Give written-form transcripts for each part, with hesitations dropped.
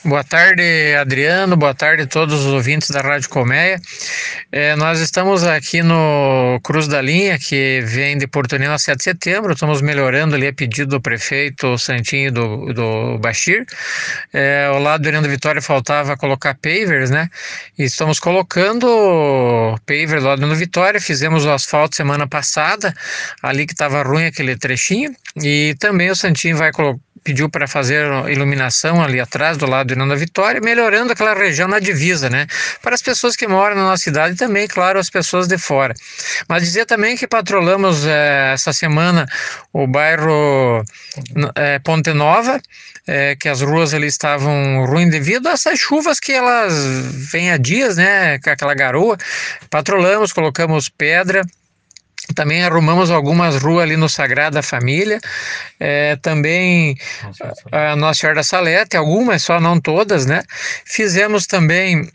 Boa tarde, Adriano. Boa tarde a todos os ouvintes da Rádio Colmeia. Nós estamos aqui no Cruz da Linha, que vem de Porto União a 7 de setembro. Estamos melhorando ali a pedido do prefeito Santinho e do Bachir. Ao lado do Irã Vitória faltava colocar pavers, né? E estamos colocando paver lá do Vitória. Fizemos o asfalto semana passada, ali que estava ruim aquele trechinho. E também o Santinho pediu para fazer iluminação ali atrás, do lado do Irã Vitória, melhorando aquela região na divisa, né? Para as pessoas que moram na nossa cidade e também, claro, as pessoas de fora. Mas dizer também que patrolamos essa semana o bairro Ponte Nova, que as ruas ali estavam ruins devido a essas chuvas que elas vêm há dias, né? Com aquela garoa. Patrolamos, colocamos pedra. Também arrumamos algumas ruas ali no Sagrada Família, também a Nossa Senhora da Salete, algumas, só não todas, né? Fizemos também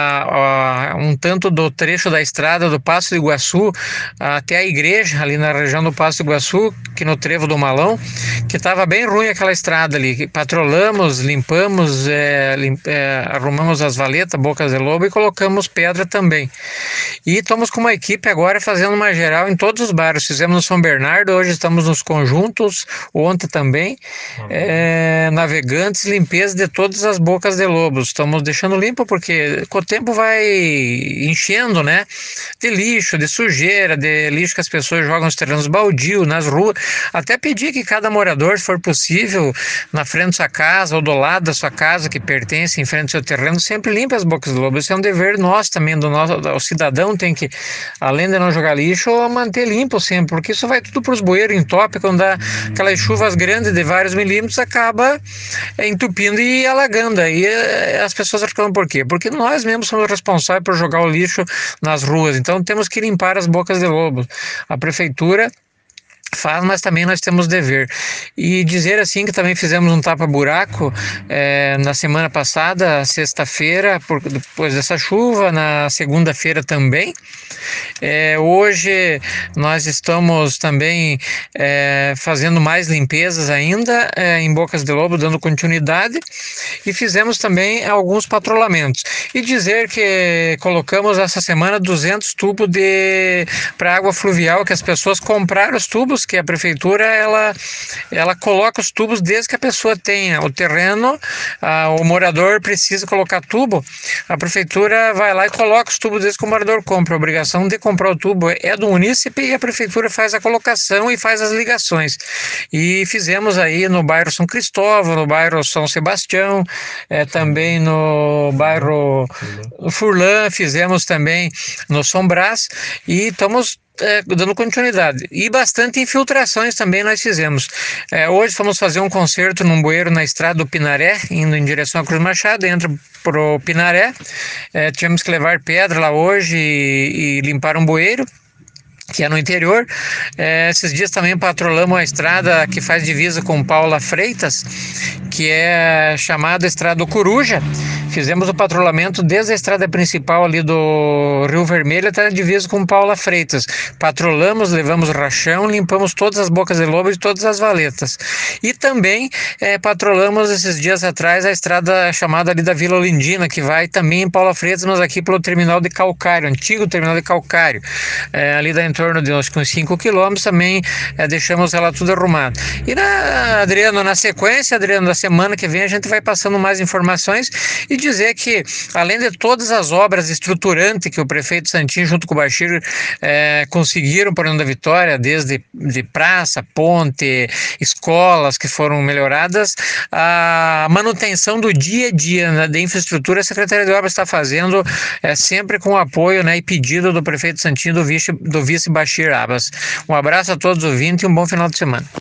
um tanto do trecho da estrada do Passo do Iguaçu até a igreja, ali na região do Passo do Iguaçu, que no Trevo do Malão, que estava bem ruim aquela estrada ali. Patrolamos, limpamos, arrumamos as valetas, bocas de lobo e colocamos pedra também. E estamos com uma equipe agora fazendo uma geral em todos os bairros. Fizemos no São Bernardo, hoje estamos nos conjuntos, ontem também, Navegantes, limpeza de todas as bocas de lobos. Estamos deixando limpo porque com o tempo vai enchendo, né? De lixo, de sujeira, de lixo que as pessoas jogam nos terrenos baldios, nas ruas. Até pedir que cada morador, se for possível, na frente da sua casa ou do lado da sua casa que pertence, em frente ao seu terreno, sempre limpe as bocas de lobo. Isso é um dever nosso também, o cidadão tem que, além de não jogar lixo, manter limpo sempre, porque isso vai tudo para os bueiros, entope, quando dá aquelas chuvas grandes de vários milímetros, acaba entupindo e alagando. Aí as pessoas reclamam por quê? Porque nós mesmos somos responsáveis por jogar o lixo nas ruas, então temos que limpar as bocas de lobo. A prefeitura faz, mas também nós temos dever. E dizer assim que também fizemos um tapa-buraco na semana passada, sexta-feira, depois dessa chuva, na segunda-feira também. Hoje nós estamos também fazendo mais limpezas ainda em bocas de lobo, dando continuidade, e fizemos também alguns patrulhamentos. E dizer que colocamos essa semana 200 tubos para água fluvial, que as pessoas compraram os tubos, que a prefeitura ela coloca os tubos desde que a pessoa tenha o terreno, o morador precisa colocar tubo, a prefeitura vai lá e coloca os tubos desde que o morador compra. A obrigação de comprar o tubo é do munícipe e a prefeitura faz a colocação e faz as ligações. E fizemos aí no bairro São Cristóvão, no bairro São Sebastião, também no bairro Furlan, fizemos também no São Brás e estamos dando continuidade. E bastante infiltrações também nós fizemos. Hoje fomos fazer um concerto num bueiro na estrada do Pinaré, indo em direção à Cruz Machado, entra pro Pinaré. Tivemos que levar pedra lá hoje e limpar um bueiro, que é no interior. Esses dias também patrolamos a estrada que faz divisa com Paula Freitas, que é chamada Estrada do Coruja. Fizemos o patrulhamento desde a estrada principal ali do Rio Vermelho até a divisa com Paula Freitas. Patrolamos, levamos rachão, limpamos todas as bocas de lobo e todas as valetas. E também patrolamos esses dias atrás a estrada chamada ali da Vila Olindina, que vai também em Paula Freitas, mas aqui pelo terminal de Calcário, antigo terminal de Calcário. Ali dá em torno de uns 5 quilômetros, também deixamos ela tudo arrumado. E Adriano, na sequência, Adriano, da semana que vem a gente vai passando mais informações e dizer que, além de todas as obras estruturantes que o prefeito Santinho, junto com o Bachir, conseguiram para o Irã Vitória, desde de praça, ponte, escolas que foram melhoradas, a manutenção do dia a dia, né, de infraestrutura, a Secretaria de Obras está fazendo sempre com o apoio, né, e pedido do prefeito Santinho, do vice Bachir Abbas. Um abraço a todos os ouvintes e um bom final de semana.